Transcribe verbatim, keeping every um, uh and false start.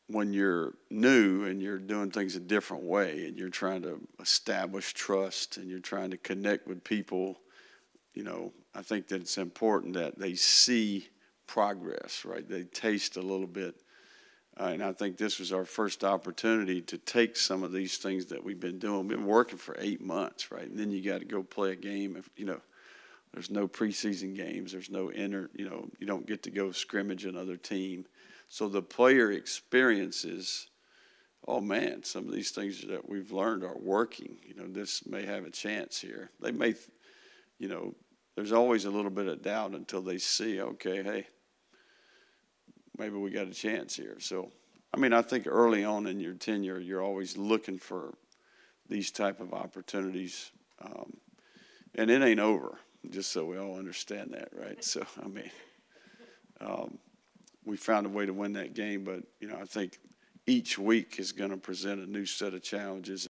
when you're new and you're doing things a different way and you're trying to establish trust and you're trying to connect with people, you know, I think that it's important that they see progress, right? They taste a little bit. Uh, and I think this was our first opportunity to take some of these things that we've been doing. We've been working for eight months, right? And then you got to go play a game. If, you know, there's no preseason games. There's no inter, you know, you don't get to go scrimmage another team. So the player experiences, oh man, some of these things that we've learned are working. You know, this may have a chance here. They may, you know, there's always a little bit of doubt until they see, okay, hey, maybe we got a chance here. So, I mean, I think early on in your tenure, you're always looking for these type of opportunities. Um, and it ain't over, just so we all understand that, right? So, I mean, um, we found a way to win that game, but, you know, I think each week is going to present a new set of challenges.